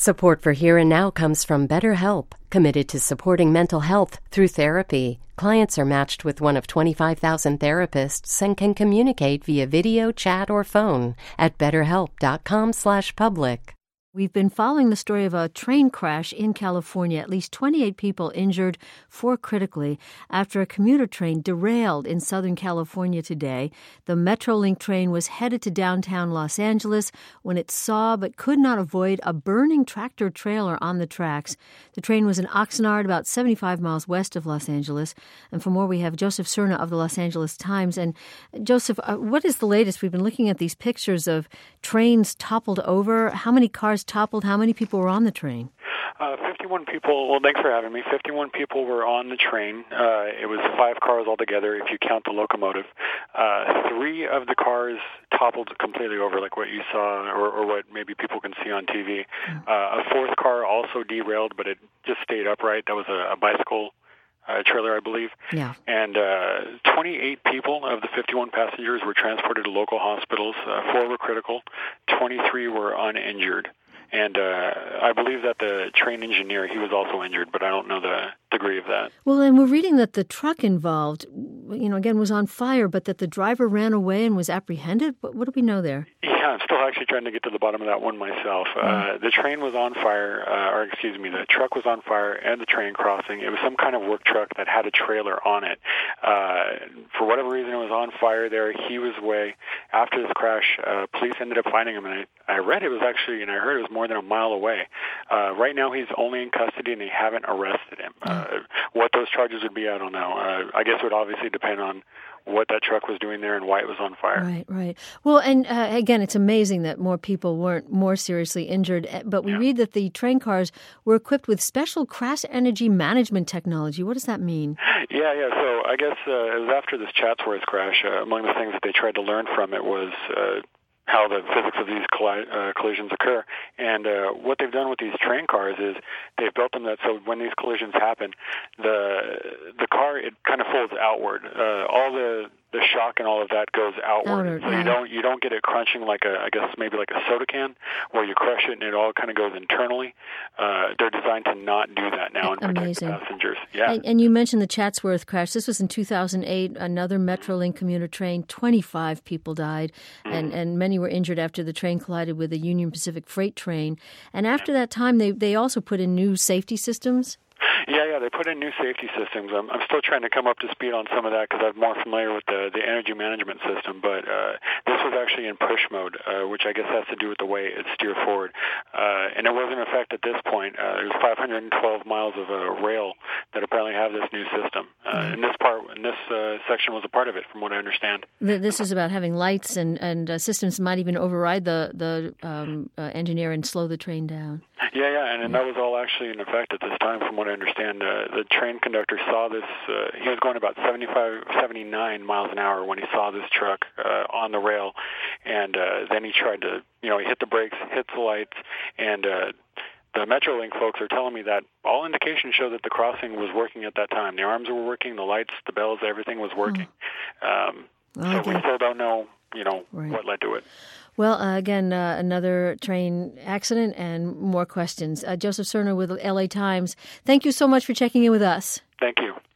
Support for Here and Now comes from BetterHelp, committed to supporting mental health through therapy. Clients are matched with one of 25,000 therapists and can communicate via video, chat, or phone at betterhelp.com/public. We've been following the story of a train crash in California. At least 28 people injured, 4 critically, after a commuter train derailed in Southern California today. The Metrolink train was headed to downtown Los Angeles when it saw but could not avoid a burning tractor trailer on the tracks. The train was in Oxnard, about 75 miles west of Los Angeles. And for more, we have Joseph Cerna of the Los Angeles Times. And Joseph, what is the latest? We've been looking at these pictures of trains toppled over. How many cars toppled? How many people were on the train? 51 people. Well, thanks for having me. 51 people were on the train. It was 5 cars altogether, if you count the locomotive. 3 of the cars toppled completely over, like what you saw, or what maybe people can see on TV. A 4th car also derailed, but it just stayed upright. That was a bicycle trailer, I believe. Yeah. And 28 people of the 51 passengers were transported to local hospitals. 4 were critical. 23 were uninjured. And I believe that the train engineer, he was also injured, but I don't know the degree of that. Well, and we're reading that the truck involved, again, was on fire, but that the driver ran away and was apprehended. What do we know there? Yeah, I'm still actually trying to get to the bottom of that one myself. The train was on fire, the truck was on fire and the train crossing. It was some kind of work truck that had a trailer on it. For whatever reason, it was on fire there. He was away. After this crash, police ended up finding him, and I read it was actually, and I heard it was more than a mile away. Right now, he's only in custody, and they haven't arrested him. What those charges would be, I don't know. I guess it would obviously depend on what that truck was doing there and why it was on fire. Right. Well, and again, it's amazing that more people weren't more seriously injured, but we read that the train cars were equipped with special crash energy management technology. What does that mean? Yeah. So I guess it was after this Chatsworth crash. Among the things that they tried to learn from it was how the physics of these collisions occur. And what they've done with these train cars is they've built them that so when these collisions happen, the car, it kind of folds outward. All the shock and all of that goes outward. So you don't get it crunching like a soda can where you crush it and it all kind of goes internally. They're designed to not do that now and protect the passengers. Yeah. And you mentioned the Chatsworth crash. This was in 2008, another Metrolink commuter train. 25 people died and many were injured after the train collided with a Union Pacific freight train. And after that time, they also put in new safety systems. Yeah, they put in new safety systems. I'm still trying to come up to speed on some of that because I'm more familiar with the energy management system, but this was actually in push mode, which I guess has to do with the way it steered forward. And it was in effect at this point. There's 512 miles of rail that apparently have this new system. And this section was a part of it, from what I understand. This is about having lights and systems that might even override the engineer and slow the train down. Yeah, and that was all actually in effect at this time, from what I understand. The train conductor saw this. He was going about 79 miles an hour when he saw this truck on the rail, and then he tried to, he hit the brakes, hit the lights, and the Metrolink folks are telling me that all indications show that the crossing was working at that time. The arms were working, the lights, the bells, everything was working. So we still don't know, what led to it. Well, again, another train accident and more questions. Joseph Cerna with LA Times. Thank you so much for checking in with us. Thank you.